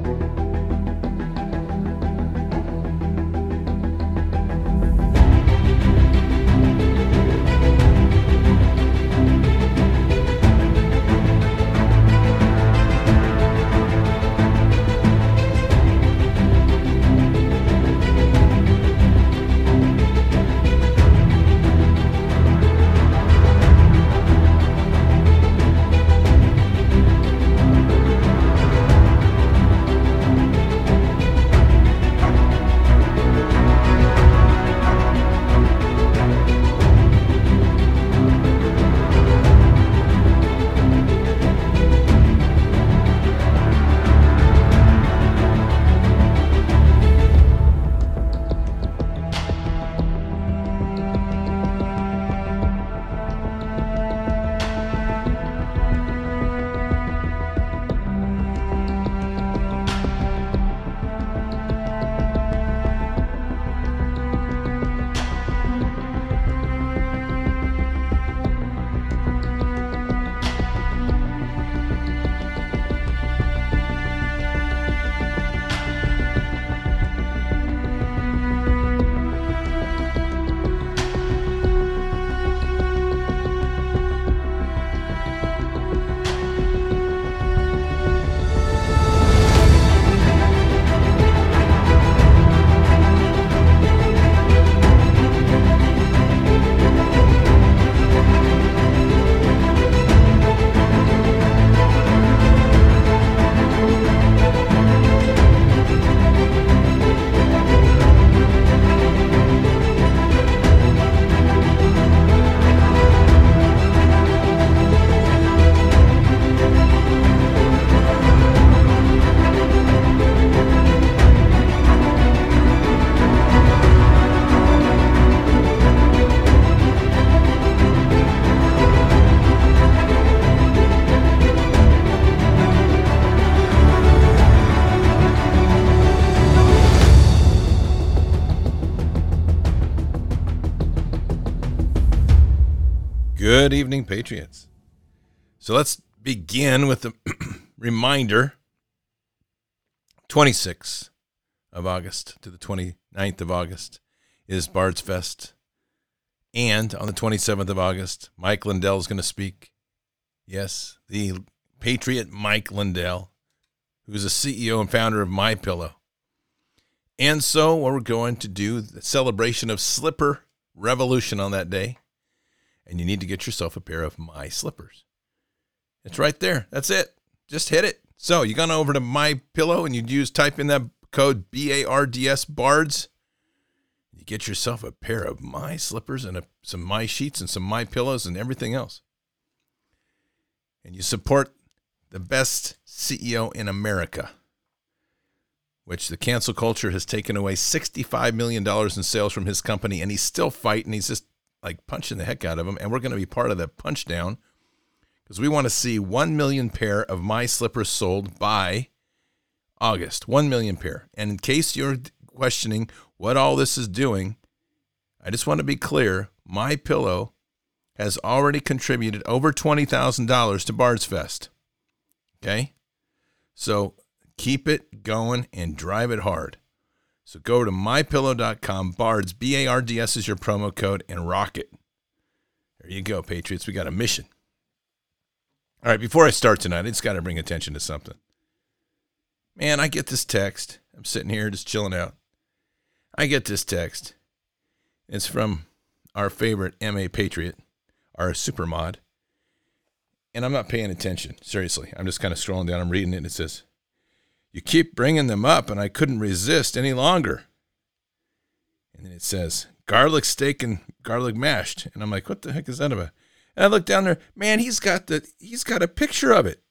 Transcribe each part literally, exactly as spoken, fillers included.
Good evening, Patriots. So let's begin with the reminder. twenty-sixth of August to the twenty-ninth of August is Bard's Fest. And on the twenty-seventh of August, Mike Lindell is going to speak. Yes, the Patriot Mike Lindell, who's a C E O and founder of MyPillow. And so we're going to do the celebration of Slipper Revolution on that day. And you need to get yourself a pair of My Slippers. It's right there. That's it. Just hit it. So you gone over to MyPillow and you use type in that code B A R D S BARDS. You get yourself a pair of My Slippers and a, some My Sheets and some My Pillows and everything else. And you support the best C E O in America, which the cancel culture has taken away sixty-five million dollars in sales from his company, and he's still fighting. He's just like punching the heck out of him, and we're going to be part of that punch down because we want to see one million pair of My Slippers sold by August. one million pair. And in case you're questioning what all this is doing, I just want to be clear. MyPillow has already contributed over twenty thousand dollars to Bard's Fest. Okay? So keep it going and drive it hard. So go to my pillow dot com, BARDS, B A R D S is your promo code, and rock it. There you go, Patriots. We got a mission. All right, before I start tonight, I just got to bring attention to something. Man, I get this text. I'm sitting here just chilling out. I get this text. It's from our favorite M A Patriot, our super mod. And I'm not paying attention. Seriously. I'm just kind of scrolling down. I'm reading it, and it says, "You keep bringing them up, and I couldn't resist any longer." And then it says, garlic steak and garlic mashed. And I'm like, what the heck is that about? And I look down there. Man, he's got the he's got a picture of it.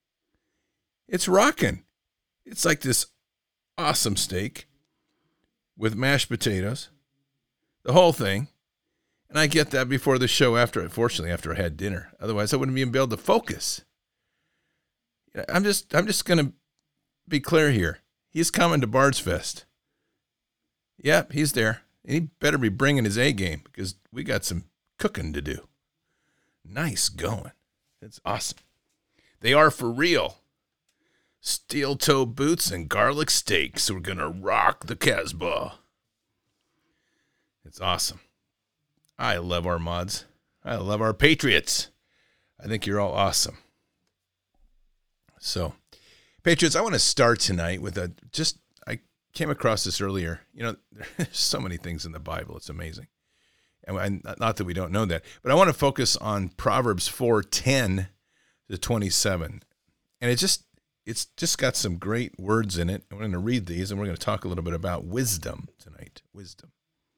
It's rocking. It's like this awesome steak with mashed potatoes, the whole thing. And I get that before the show, after, unfortunately, after I had dinner. Otherwise, I wouldn't even be able to focus. I'm just, I'm just going to be clear here. He's coming to Bard's Fest. Yep, he's there. And he better be bringing his A game because we got some cooking to do. Nice going. It's awesome. They are for real. Steel toe boots and garlic steaks. We're going to rock the Casbah. It's awesome. I love our mods. I love our Patriots. I think you're all awesome. So, Patriots, I want to start tonight with a just, I came across this earlier. You know, there's so many things in the Bible. It's amazing. And I, not that we don't know that, but I want to focus on Proverbs four ten to twenty-seven. And it just, it's just got some great words in it. And we're going to read these, and we're going to talk a little bit about wisdom tonight. Wisdom.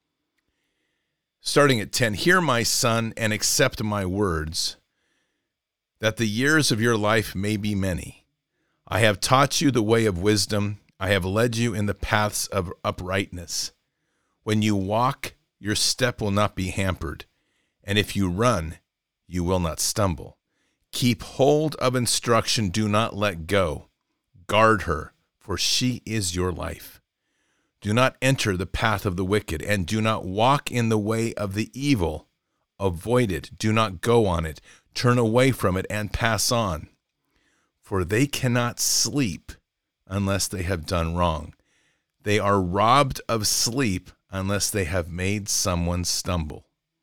Starting at ten, hear my son and accept my words, that the years of your life may be many. I have taught you the way of wisdom. I have led you in the paths of uprightness. When you walk, your step will not be hampered, and if you run, you will not stumble. Keep hold of instruction, do not let go. Guard her, for she is your life. Do not enter the path of the wicked, and do not walk in the way of the evil. Avoid it, do not go on it. Turn away from it and pass on. For they cannot sleep unless they have done wrong. They are robbed of sleep unless they have made someone stumble.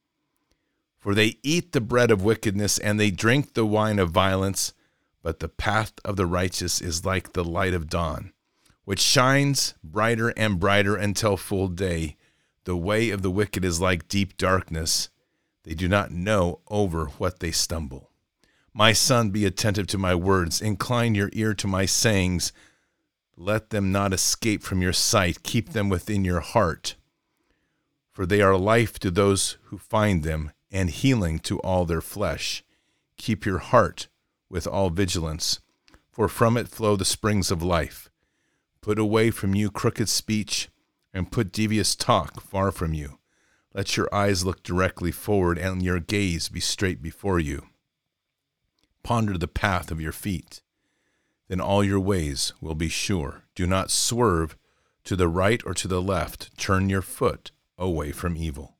For they eat the bread of wickedness and they drink the wine of violence, but the path of the righteous is like the light of dawn, which shines brighter and brighter until full day. The way of the wicked is like deep darkness. They do not know over what they stumble. My son, be attentive to my words. Incline your ear to my sayings. Let them not escape from your sight. Keep them within your heart. For they are life to those who find them, and healing to all their flesh. Keep your heart with all vigilance, for from it flow the springs of life. Put away from you crooked speech, and put devious talk far from you. Let your eyes look directly forward, and your gaze be straight before you. Ponder the path of your feet. Then all your ways will be sure. Do not swerve to the right or to the left. Turn your foot away from evil.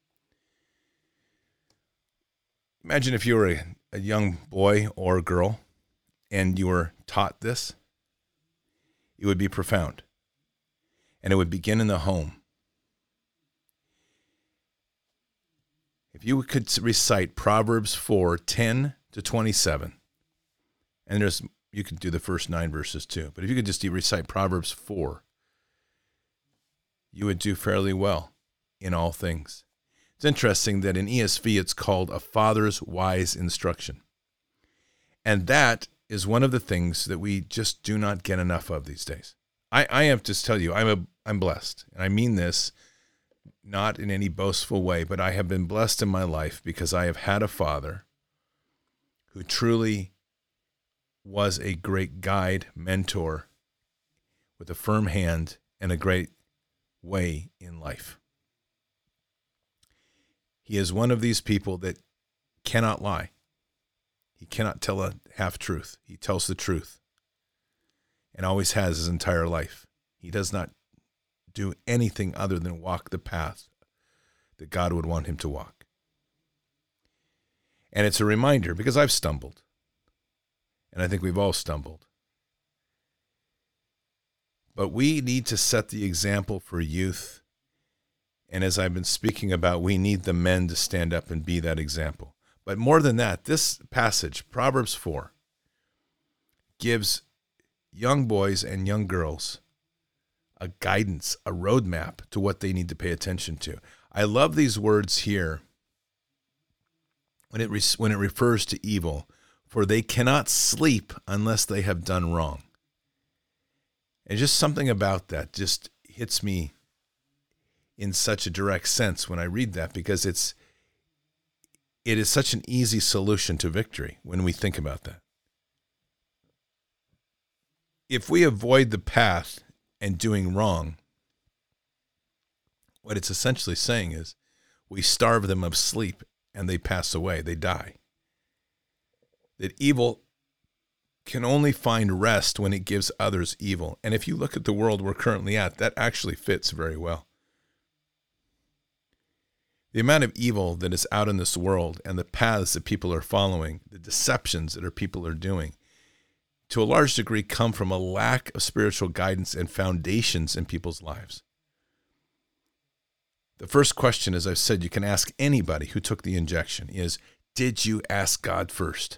Imagine if you were a, a young boy or girl and you were taught this. It would be profound. And it would begin in the home. If you could recite Proverbs four ten to twenty-seven, and there's you could do the first nine verses too, but if you could just recite Proverbs four, you would do fairly well in all things. It's interesting that in E S V it's called a father's wise instruction. And that is one of the things that we just do not get enough of these days. I, I have to tell you, I'm a I'm blessed, and I mean this not in any boastful way, but I have been blessed in my life because I have had a father who truly was a great guide, mentor, with a firm hand and a great way in life. He is one of these people that cannot lie. He cannot tell a half-truth. He tells the truth and always has his entire life. He does not do anything other than walk the path that God would want him to walk. And it's a reminder, because I've stumbled, and I think we've all stumbled. But we need to set the example for youth. And as I've been speaking about, we need the men to stand up and be that example. But more than that, this passage, Proverbs four, gives young boys and young girls a guidance, a roadmap to what they need to pay attention to. I love these words here when it re- when it refers to evil, for they cannot sleep unless they have done wrong. And just something about that just hits me in such a direct sense when I read that, because it's it is such an easy solution to victory when we think about that. If we avoid the path and doing wrong, what it's essentially saying is we starve them of sleep and they pass away, they die. That evil can only find rest when it gives others evil. And if you look at the world we're currently at, that actually fits very well. The amount of evil that is out in this world and the paths that people are following, the deceptions that our people are doing, to a large degree, come from a lack of spiritual guidance and foundations in people's lives. The first question, as I've said, you can ask anybody who took the injection is, did you ask God first?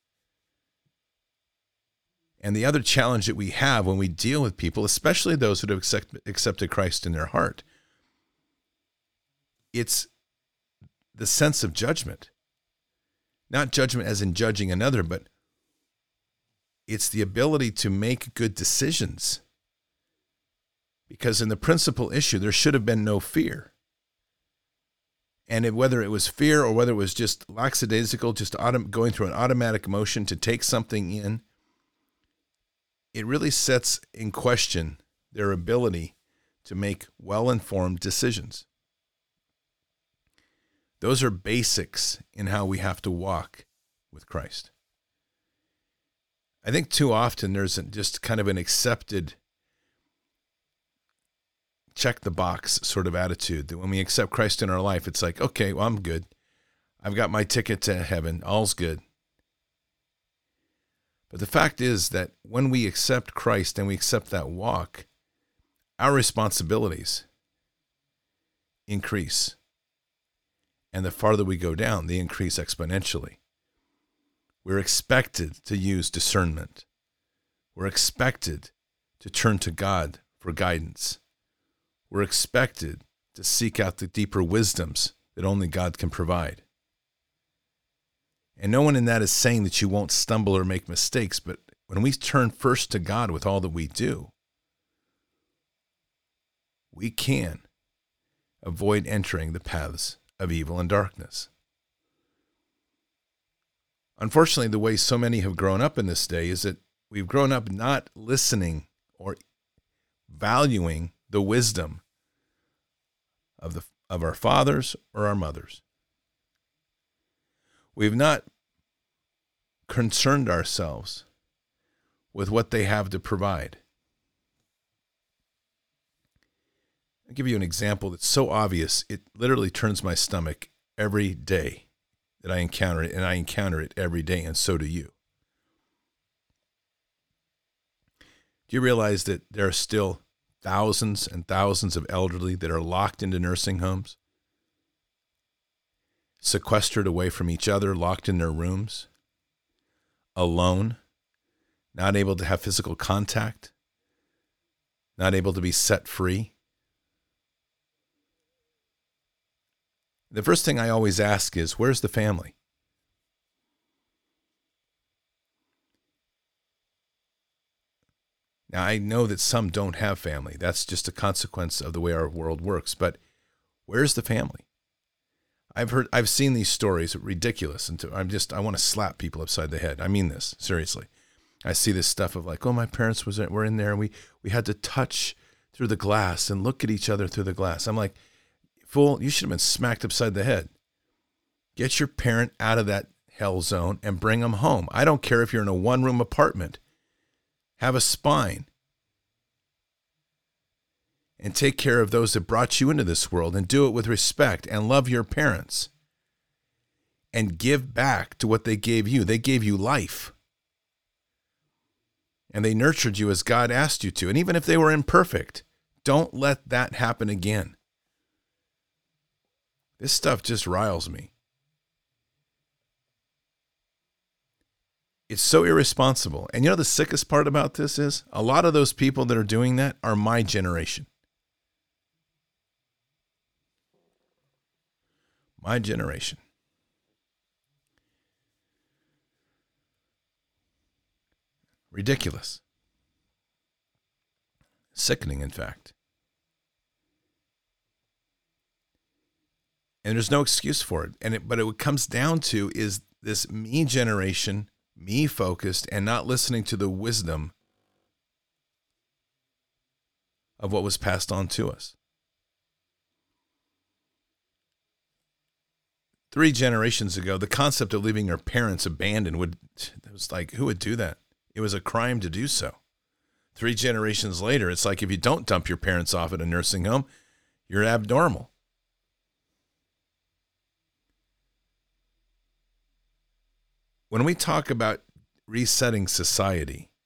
And the other challenge that we have when we deal with people, especially those who have accept, accepted Christ in their heart, it's the sense of judgment. Not judgment as in judging another, but it's the ability to make good decisions. Because in the principal issue, there should have been no fear. And it, whether it was fear or whether it was just lackadaisical, just autom- going through an automatic motion to take something in, it really sets in question their ability to make well-informed decisions. Those are basics in how we have to walk with Christ. I think too often there's just kind of an accepted check the box sort of attitude that when we accept Christ in our life, it's like, okay, well, I'm good. I've got my ticket to heaven. All's good. But the fact is that when we accept Christ and we accept that walk, our responsibilities increase. And the farther we go down, they increase exponentially. We're expected to use discernment. We're expected to turn to God for guidance. We're expected to seek out the deeper wisdoms that only God can provide. And no one in that is saying that you won't stumble or make mistakes, but when we turn first to God with all that we do, we can avoid entering the paths of evil and darkness. Unfortunately, the way so many have grown up in this day is that we've grown up not listening or valuing the wisdom of the of our fathers or our mothers. We've not concerned ourselves with what they have to provide. I'll give you an example that's so obvious, it literally turns my stomach every day that I encounter it, and I encounter it every day, and so do you. Do you realize that there are still thousands and thousands of elderly that are locked into nursing homes, sequestered away from each other, locked in their rooms, alone, not able to have physical contact, not able to be set free? The first thing I always ask is, where's the family? Now, I know that some don't have family. That's just a consequence of the way our world works. But where's the family? I've heard, I've seen these stories, ridiculous. And I'm just, I want to slap people upside the head. I mean this, seriously. I see this stuff of like, oh, my parents was were in there, and we, we had to touch through the glass and look at each other through the glass. I'm like, fool, you should have been smacked upside the head. Get your parent out of that hell zone and bring them home. I don't care if you're in a one-room apartment. Have a spine. And take care of those that brought you into this world, and do it with respect, and love your parents. And give back to what they gave you. They gave you life. And they nurtured you as God asked you to. And even if they were imperfect, don't let that happen again. This stuff just riles me. It's so irresponsible. And you know the sickest part about this is, a lot of those people that are doing that are my generation. My generation. Ridiculous. Sickening, in fact. And there's no excuse for it. And it, but it, what comes down to is this me generation, me focused, and not listening to the wisdom of what was passed on to us. Three generations ago, the concept of leaving your parents abandoned would, it was like, who would do that? It was a crime to do so. Three generations later, it's like if you don't dump your parents off at a nursing home, you're abnormal. When we talk about resetting society,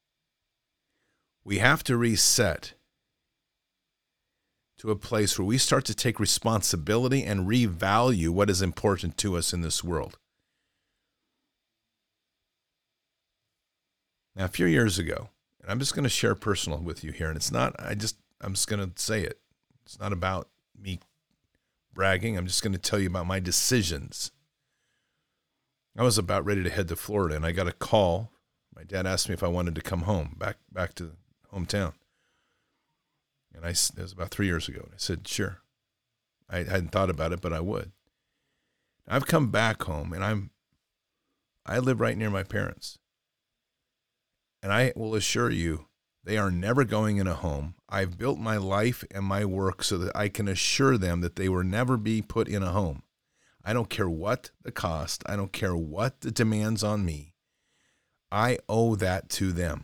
We have to reset to a place where we start to take responsibility and revalue what is important to us in this world. Now, a few years ago, and I'm just going to share personal with you here, and it's not, I just, I'm just going to say it. It's not about me bragging. I'm just going to tell you about my decisions. I was about ready to head to Florida, and I got a call. My dad asked me if I wanted to come home, back back to hometown. And I, it was about three years ago. And I said, sure. I hadn't thought about it, but I would. I've come back home, and I'm, I live right near my parents. And I will assure you, they are never going in a home. I've built my life and my work so that I can assure them that they will never be put in a home. I don't care what the cost. I don't care what the demands on me. I owe that to them.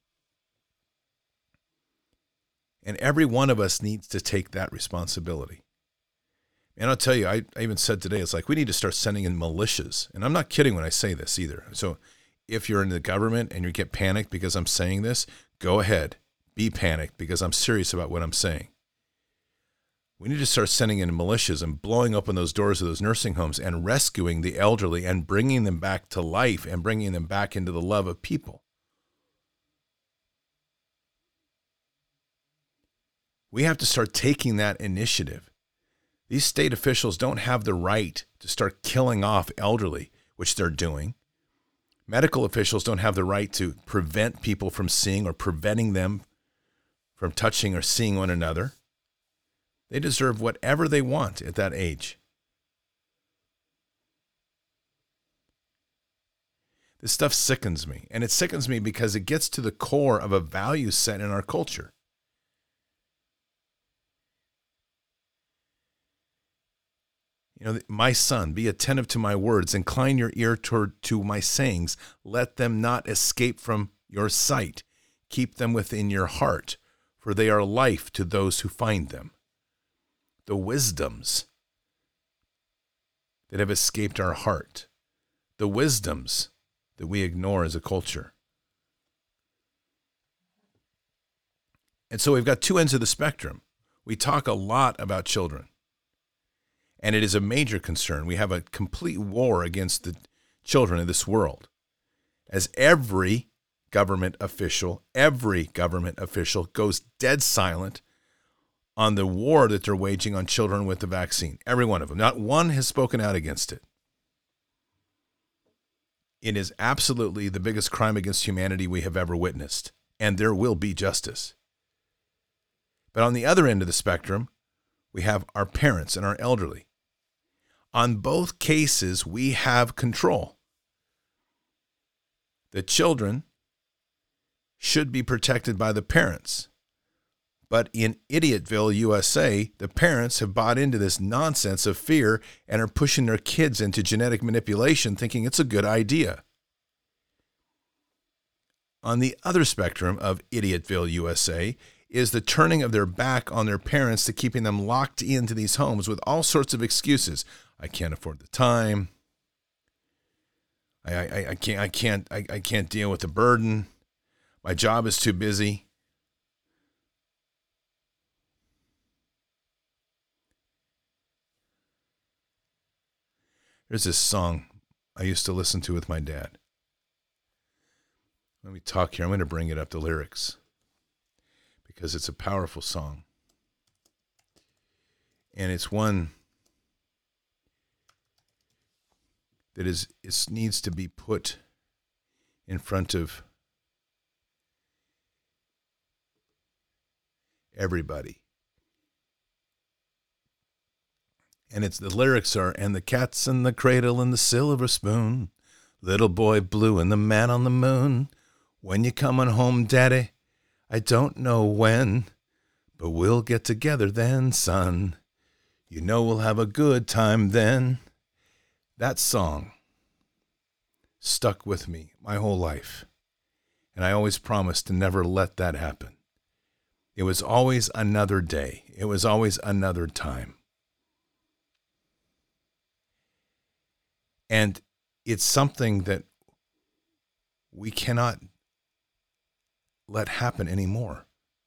And every one of us needs to take that responsibility. And I'll tell you, I, I even said today, it's like we need to start sending in militias. And I'm not kidding when I say this either. So if you're in the government and you get panicked because I'm saying this, go ahead. Be panicked because I'm serious about what I'm saying. We need to start sending in militias and blowing open those doors of those nursing homes and rescuing the elderly and bringing them back to life and bringing them back into the love of people. We have to start taking that initiative. These state officials don't have the right to start killing off elderly, which they're doing. Medical officials don't have the right to prevent people from seeing or preventing them from touching or seeing one another. They deserve whatever they want at that age. This stuff sickens me, and it sickens me because it gets to the core of a value set in our culture. You know, my son, be attentive to my words, incline your ear toward to my sayings, let them not escape from your sight, keep them within your heart, for they are life to those who find them. The wisdoms that have escaped our heart, the wisdoms that we ignore as a culture. And so we've got two ends of the spectrum. We talk a lot about children. And it is a major concern. We have a complete war against the children of this world. As every government official, every government official goes dead silent on the war that they're waging on children with the vaccine. Every one of them. Not one has spoken out against it. It is absolutely the biggest crime against humanity we have ever witnessed. And there will be justice. But on the other end of the spectrum, we have our parents and our elderly. On both cases, we have control. The children should be protected by the parents. But in Idiotville, U S A, the parents have bought into this nonsense of fear and are pushing their kids into genetic manipulation, thinking it's a good idea. On the other spectrum of Idiotville, U S A, is the turning of their back on their parents to keeping them locked into these homes with all sorts of excuses. I can't afford the time. I, I, I can't I can't I, I can't deal with the burden. My job is too busy. There's this song I used to listen to with my dad. Let me talk here. I'm going to bring it up, the lyrics, because it's a powerful song. And it's one that is it needs to be put in front of everybody. And it's the lyrics are, and the cat's in the cradle and the silver spoon, little boy blue and the man on the moon. When you coming home, daddy? I don't know when, but we'll get together then, son. You know we'll have a good time then. That song stuck with me my whole life, and I always promised to never let that happen. It was always another day. It was always another time. And it's something that we cannot let happen anymore.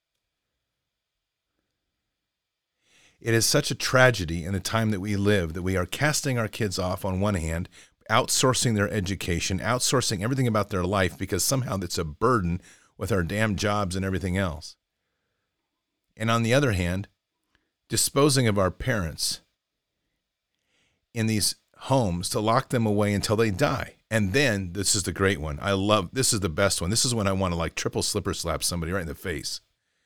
It is such a tragedy in the time that we live that we are casting our kids off on one hand, outsourcing their education, outsourcing everything about their life because somehow that's a burden with our damn jobs and everything else. And on the other hand, disposing of our parents in these homes to lock them away until they die. And then, this is the great one. I love, this is the best one. This is when I want to like triple slipper slap somebody right in the face.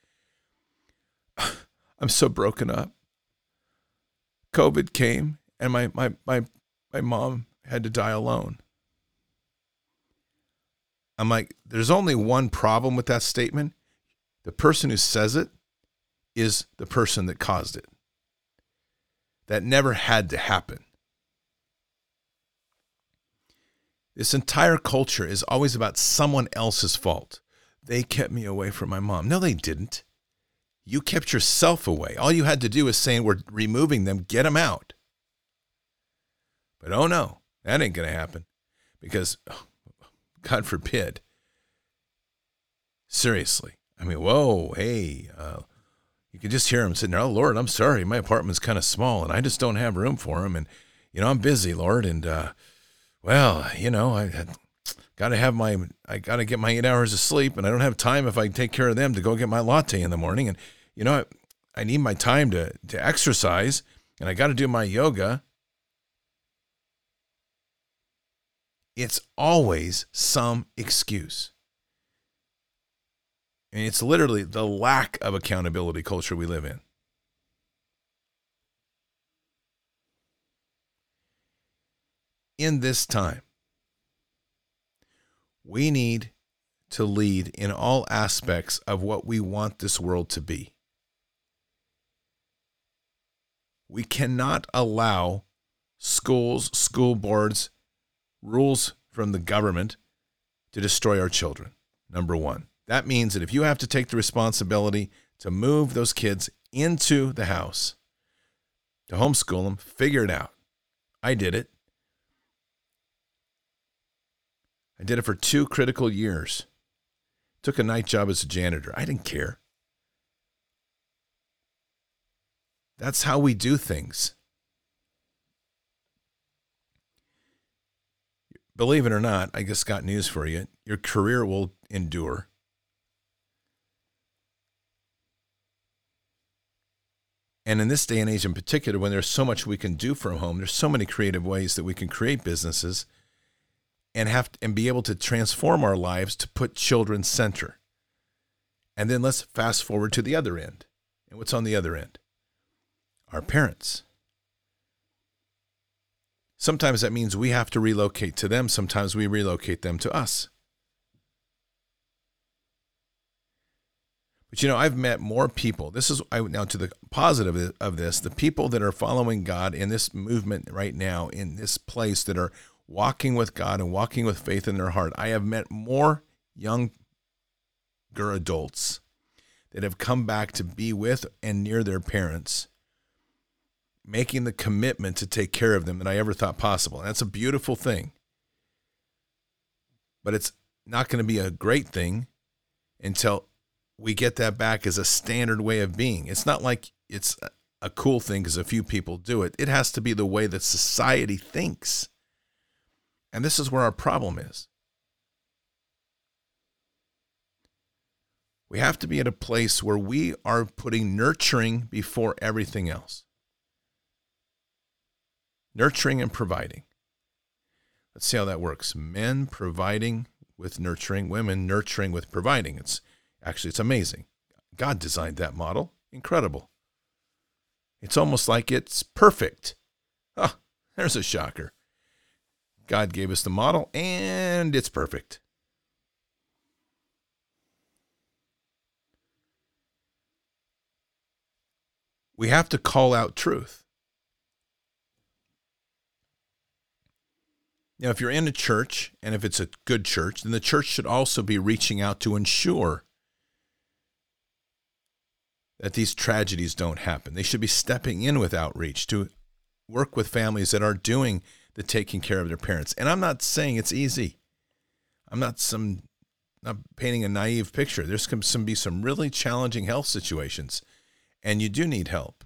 I'm so broken up. COVID came and my, my, my, my mom had to die alone. I'm like, there's only one problem with that statement. The person who says it is the person that caused it. That never had to happen. This entire culture is always about someone else's fault. They kept me away from my mom. No, they didn't. You kept yourself away. All you had to do is say, we're removing them, get them out. But oh no, that ain't going to happen because, oh, God forbid. Seriously. I mean, whoa, hey, uh, you can just hear him sitting there. Oh, Lord, I'm sorry. My apartment's kind of small and I just don't have room for him. And, you know, I'm busy, Lord. And, uh, well, you know, I, I got to have my, I got to get my eight hours of sleep and I don't have time if I take care of them to go get my latte in the morning. And, you know, I, I need my time to, to exercise and I got to do my yoga. It's always some excuse. And it's literally the lack of accountability culture we live in. In this time, we need to lead in all aspects of what we want this world to be. We cannot allow schools, school boards, rules from the government to destroy our children, number one. That means that if you have to take the responsibility to move those kids into the house, to homeschool them, figure it out. I did it. I did it for two critical years. Took a night job as a janitor. I didn't care. That's how we do things. Believe it or not, I just got news for you. Your career will endure. And in this day and age in particular, when there's so much we can do from home, there's so many creative ways that we can create businesses and have to, and be able to transform our lives to put children center. And then let's fast forward to the other end. And what's on the other end? Our parents. Sometimes that means we have to relocate to them. Sometimes we relocate them to us. But, you know, I've met more people. This is I, now to the positive of this, the people that are following God in this movement right now, in this place that are walking with God and walking with faith in their heart. I have met more younger adults that have come back to be with and near their parents, making the commitment to take care of them than I ever thought possible. And that's a beautiful thing. But it's not going to be a great thing until we get that back as a standard way of being. It's not like it's a cool thing because a few people do it. It has to be the way that society thinks. And this is where our problem is. We have to be at a place where we are putting nurturing before everything else. Nurturing and providing. Let's see how that works. Men providing with nurturing, women nurturing with providing. It's actually, it's amazing. God designed that model. Incredible. It's almost like it's perfect. Ah, there's a shocker. God gave us the model and it's perfect. We have to call out truth. Now, if you're in a church, and if it's a good church, then the church should also be reaching out to ensure that these tragedies don't happen. They should be stepping in with outreach to work with families that are doing the taking care of their parents. And I'm not saying it's easy. I'm not some not painting a naive picture. There's going to be some really challenging health situations, and you do need help.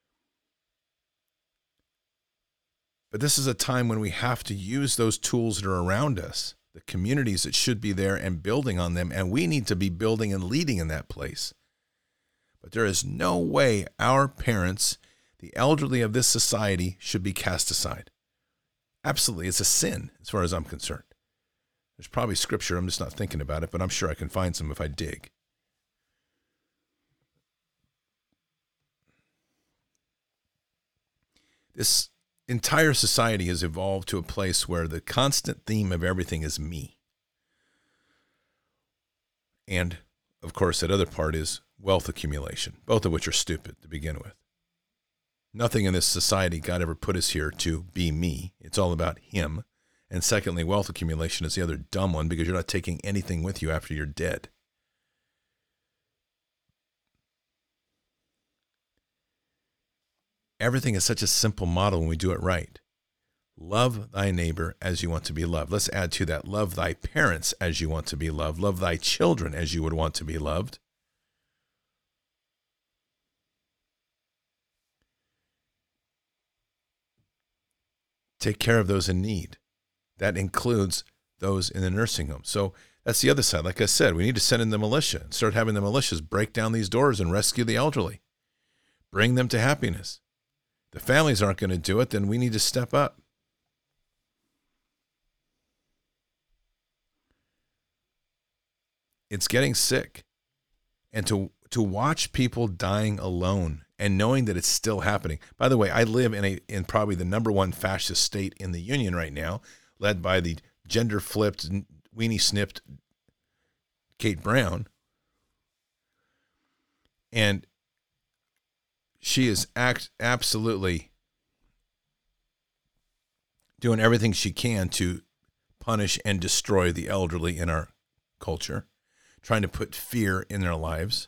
But this is a time when we have to use those tools that are around us, the communities that should be there, and building on them, and we need to be building and leading in that place. But there is no way our parents, the elderly of this society, should be cast aside. Absolutely, it's a sin as far as I'm concerned. There's probably scripture, I'm just not thinking about it, but I'm sure I can find some if I dig. This entire society has evolved to a place where the constant theme of everything is me. And, of course, that other part is wealth accumulation, both of which are stupid to begin with. Nothing in this society God ever put us here to be me. It's all about him. And secondly, wealth accumulation is the other dumb one because you're not taking anything with you after you're dead. Everything is such a simple model when we do it right. Love thy neighbor as you want to be loved. Let's add to that, love thy parents as you want to be loved. Love thy children as you would want to be loved. Take care of those in need. That includes those in the nursing home. So that's the other side. Like I said, we need to send in the militia and start having the militias break down these doors and rescue the elderly. Bring them to happiness. The families aren't going to do it, then we need to step up. It's getting sick. And to to watch people dying alone and knowing that it's still happening. By the way, I live in a in probably the number one fascist state in the Union right now, led by the gender-flipped, weenie-snipped Kate Brown. And she is act absolutely doing everything she can to punish and destroy the elderly in our culture, trying to put fear in their lives.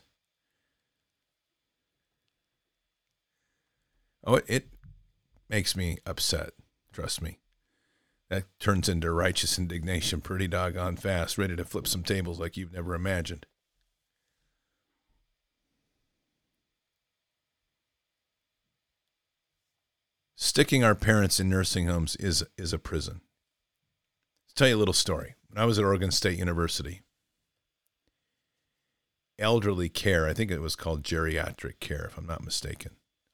Oh, it, it makes me upset, trust me. That turns into righteous indignation pretty doggone fast, ready to flip some tables like you've never imagined. Sticking our parents in nursing homes is is a prison. I'll tell you a little story. When I was at Oregon State University, elderly care, I think it was called geriatric care, if I'm not mistaken.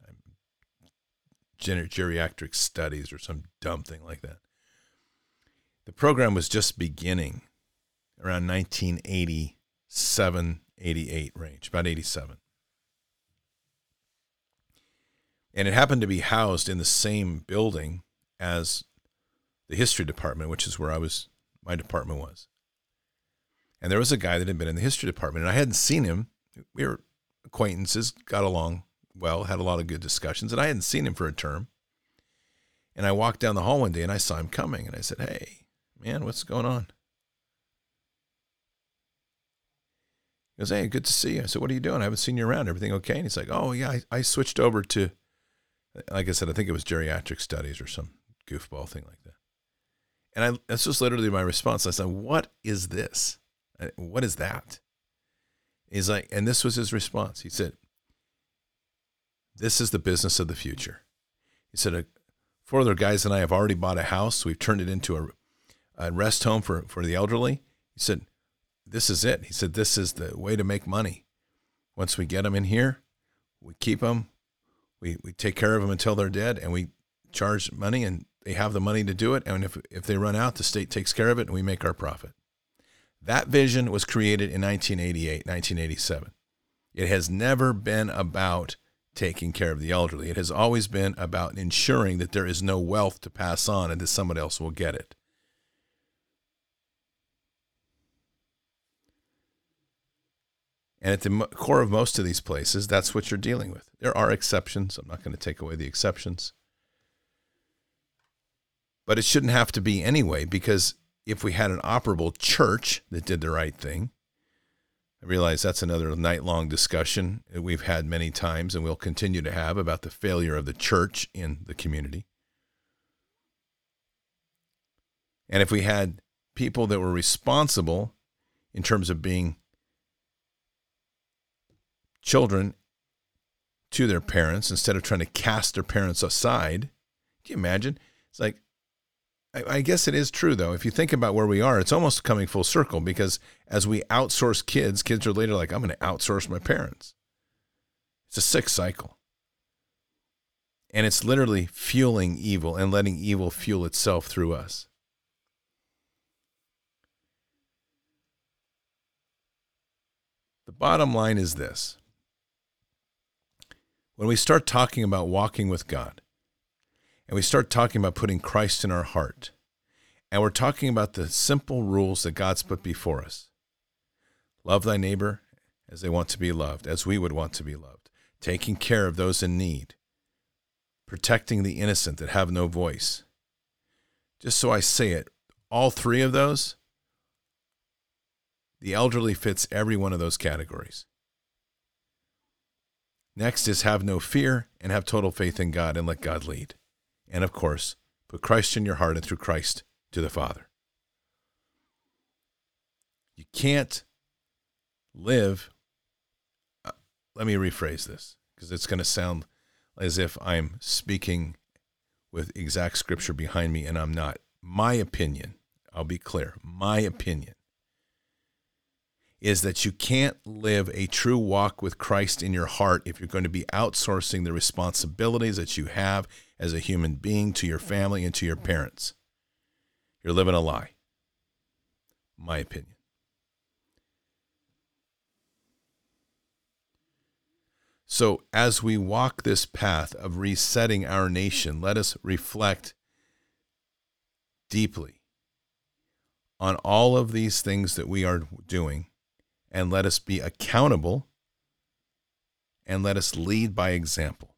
Ger- geriatric studies or some dumb thing like that. The program was just beginning around nineteen eighty-seven, eighty-eight range, about eighty-seven. And it happened to be housed in the same building as the history department, which is where I was, my department was. And there was a guy that had been in the history department, and I hadn't seen him. We were acquaintances, got along well, had a lot of good discussions, and I hadn't seen him for a term. And I walked down the hall one day, and I saw him coming, and I said, "Hey, man, what's going on?" He goes, "Hey, good to see you." I said, "What are you doing? I haven't seen you around. Everything okay?" And he's like, "Oh, yeah, I, I switched over to," like I said, I think it was geriatric studies or some goofball thing like that. And I, that's just literally my response. I said, "What is this? What is that?" He's like, and this was his response. He said, "This is the business of the future." He said, "Four other guys and I have already bought a house. We've turned it into a, a rest home for, for the elderly." He said, "This is it." He said, "This is the way to make money. Once we get them in here, we keep them, we, we take care of them until they're dead, and we charge money, and they have the money to do it. And if, if they run out, the state takes care of it, and we make our profit." That vision was created in nineteen eighty-eight, nineteen eighty-seven. It has never been about taking care of the elderly. It has always been about ensuring that there is no wealth to pass on and that somebody else will get it. And at the core of most of these places, that's what you're dealing with. There are exceptions. I'm not going to take away the exceptions. But it shouldn't have to be anyway, because if we had an operable church that did the right thing, I realize that's another night-long discussion that we've had many times and we'll continue to have about the failure of the church in the community. And if we had people that were responsible in terms of being children to their parents instead of trying to cast their parents aside. Can you imagine? It's like, I, I guess it is true, though. If you think about where we are, it's almost coming full circle, because as we outsource kids, kids are later like, I'm going to outsource my parents. It's a sick cycle. And it's literally fueling evil and letting evil fuel itself through us. The bottom line is this. When we start talking about walking with God, and we start talking about putting Christ in our heart, and we're talking about the simple rules that God's put before us. Love thy neighbor as they want to be loved, as we would want to be loved. Taking care of those in need. Protecting the innocent that have no voice. Just so I say it, all three of those, the elderly fits every one of those categories. Next is have no fear and have total faith in God and let God lead. And of course, put Christ in your heart and through Christ to the Father. You can't live, uh, let me rephrase this, because it's going to sound as if I'm speaking with exact scripture behind me, and I'm not. My opinion, I'll be clear, my opinion is that you can't live a true walk with Christ in your heart if you're going to be outsourcing the responsibilities that you have as a human being to your family and to your parents. You're living a lie. My opinion. So as we walk this path of resetting our nation, let us reflect deeply on all of these things that we are doing, and let us be accountable, and let us lead by example.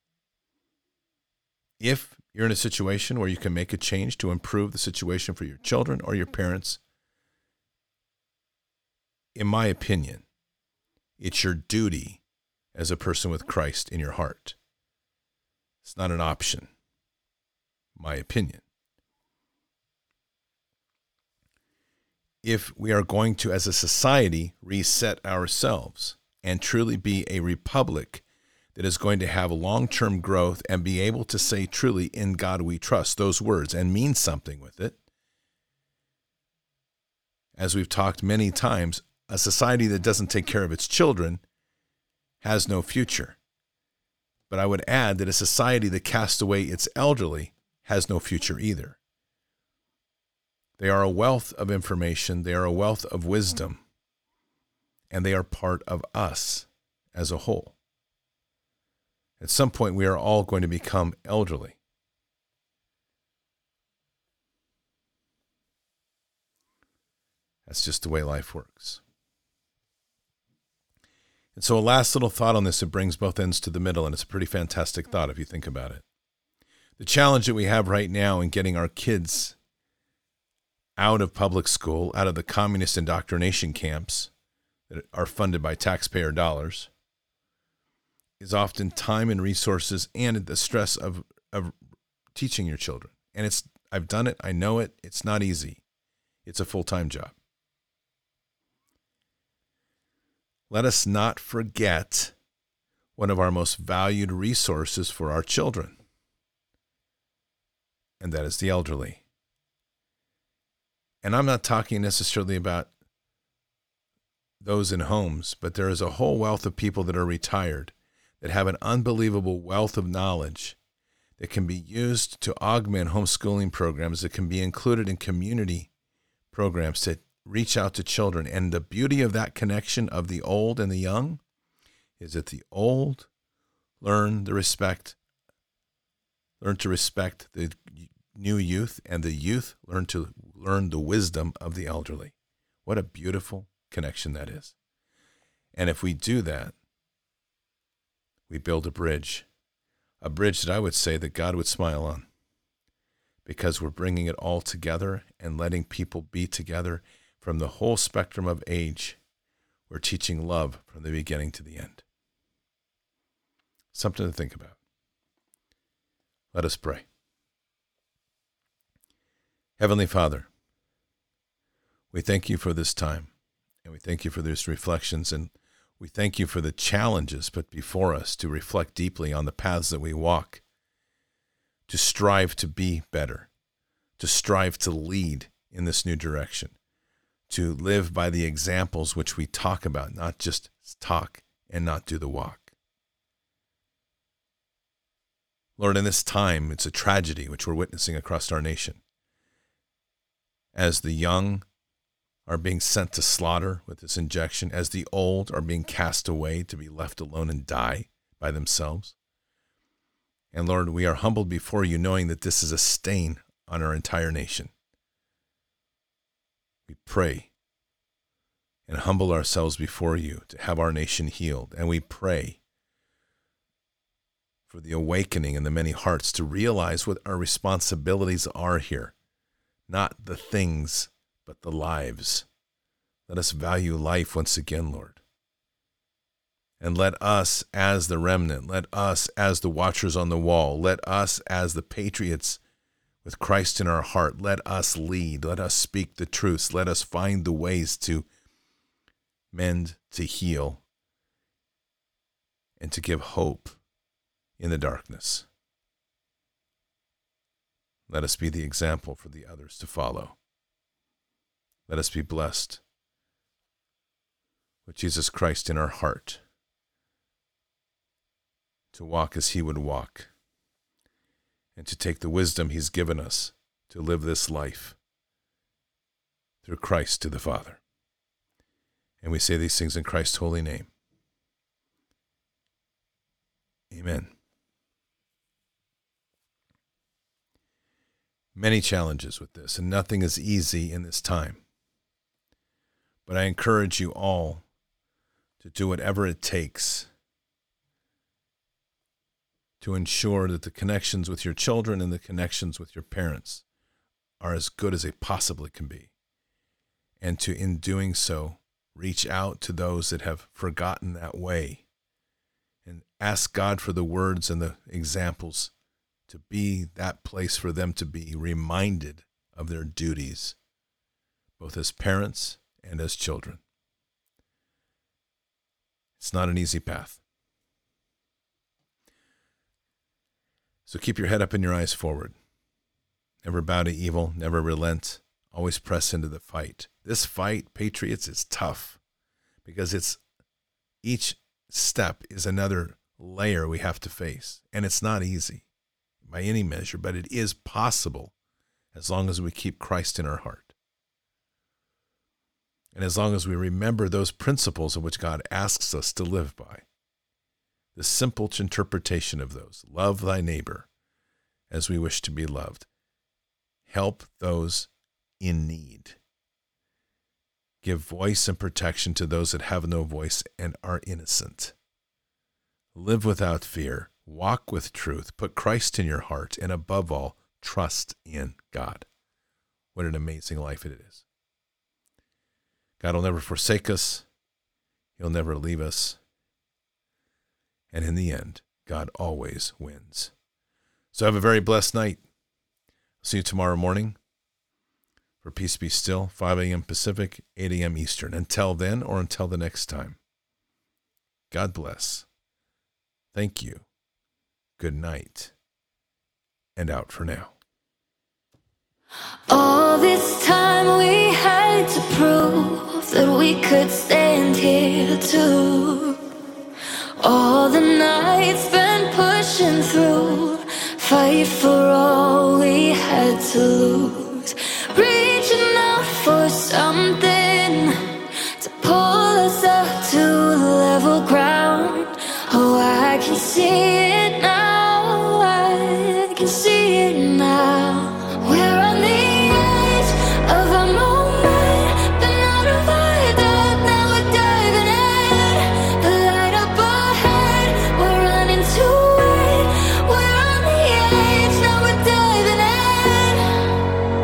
If you're in a situation where you can make a change to improve the situation for your children or your parents, in my opinion, it's your duty as a person with Christ in your heart. It's not an option, my opinion. If we are going to, as a society, reset ourselves and truly be a republic that is going to have long-term growth and be able to say truly, in God we trust, those words, and mean something with it, as we've talked many times, a society that doesn't take care of its children has no future. But I would add that a society that casts away its elderly has no future either. They are a wealth of information. They are a wealth of wisdom. And they are part of us as a whole. At some point, we are all going to become elderly. That's just the way life works. And so a last little thought on this, it brings both ends to the middle, and it's a pretty fantastic thought if you think about it. The challenge that we have right now in getting our kids out of public school, out of the communist indoctrination camps that are funded by taxpayer dollars, is often time and resources and the stress of, of teaching your children. And it's I've done it. I know it. It's not easy. It's a full-time job. Let us not forget one of our most valued resources for our children, and that is the elderly. And I'm not talking necessarily about those in homes, but there is a whole wealth of people that are retired that have an unbelievable wealth of knowledge that can be used to augment homeschooling programs, that can be included in community programs that reach out to children. And the beauty of that connection of the old and the young is that the old learn the respect, learn to respect the new youth, and the youth learn to learn the wisdom of the elderly. What a beautiful connection that is. And if we do that, we build a bridge, a bridge that I would say that God would smile on, because we're bringing it all together and letting people be together from the whole spectrum of age. We're teaching love from the beginning to the end. Something to think about. Let us pray. Heavenly Father, we thank you for this time. And we thank you for these reflections, and we thank you for the challenges put before us to reflect deeply on the paths that we walk, to strive to be better, to strive to lead in this new direction, to live by the examples which we talk about, not just talk and not do the walk. Lord, in this time, it's a tragedy which we're witnessing across our nation. As the young are being sent to slaughter with this injection, as the old are being cast away to be left alone and die by themselves. And Lord, we are humbled before you, knowing that this is a stain on our entire nation. We pray and humble ourselves before you to have our nation healed. And we pray for the awakening in the many hearts to realize what our responsibilities are here. Not the things, but the lives. Let us value life once again, Lord. And let us as the remnant, let us as the watchers on the wall, let us as the patriots with Christ in our heart, let us lead, let us speak the truths, let us find the ways to mend, to heal, and to give hope in the darkness. Let us be the example for the others to follow. Let us be blessed with Jesus Christ in our heart, to walk as he would walk, and to take the wisdom he's given us to live this life through Christ to the Father. And we say these things in Christ's holy name. Amen. Many challenges with this, and nothing is easy in this time. But I encourage you all to do whatever it takes to ensure that the connections with your children and the connections with your parents are as good as they possibly can be. And to, in doing so, reach out to those that have forgotten that way and ask God for the words and the examples to be that place for them to be reminded of their duties, both as parents and as children. It's not an easy path. So keep your head up and your eyes forward. Never bow to evil, never relent, always press into the fight. This fight, patriots, is tough because it's each step is another layer we have to face, and it's not easy by any measure, but it is possible as long as we keep Christ in our heart. And as long as we remember those principles in which God asks us to live by, the simple interpretation of those: love thy neighbor as we wish to be loved. Help those in need. Give voice and protection to those that have no voice and are innocent. Live without fear. Walk with truth. Put Christ in your heart. And above all, trust in God. What an amazing life it is. God will never forsake us. He'll never leave us. And in the end, God always wins. So have a very blessed night. See you tomorrow morning for Peace Be Still, five a.m. Pacific, eight a.m. Eastern. Until then, or until the next time, God bless. Thank you. Good night. And out for now. All this time we had to prove that we could stand here too. All the nights spent pushing through, fight for all we had to lose. Reaching out for something to pull us up to level ground. Oh, I can see it now, I can see it now. We're on the edge of a moment, been out of our depth, now we're diving in. The light up ahead, we're running to it. We're on the edge, now we're diving in.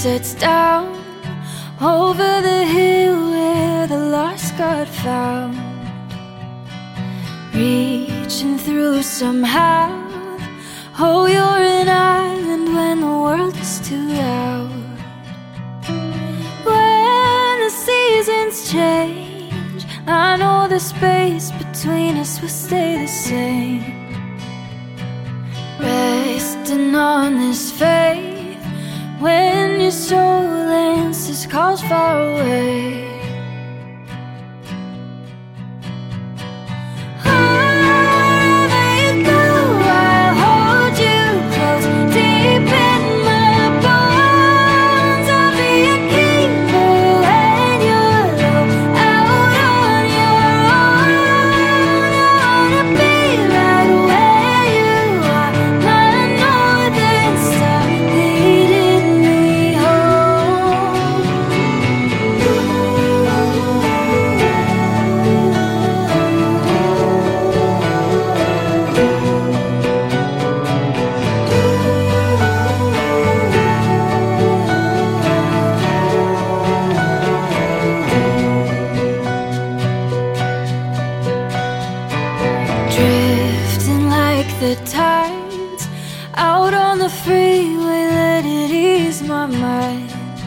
sets down over the hill where the lost got found. Reaching through somehow. Oh, you're an island when the world is too loud. When the seasons change, I know the space between us will stay the same. Resting on this faith when your soul answers calls far away. Drifting like the tides out on the freeway, let it ease my mind.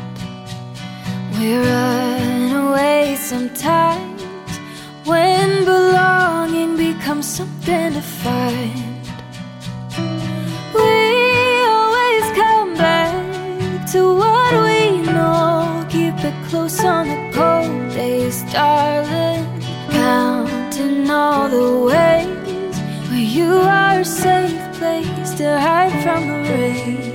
We run away sometimes when belonging becomes something to find. We always come back to what we know. Keep it close on the cold days, darling. Counting all the ways where you are a safe place to hide from the rain.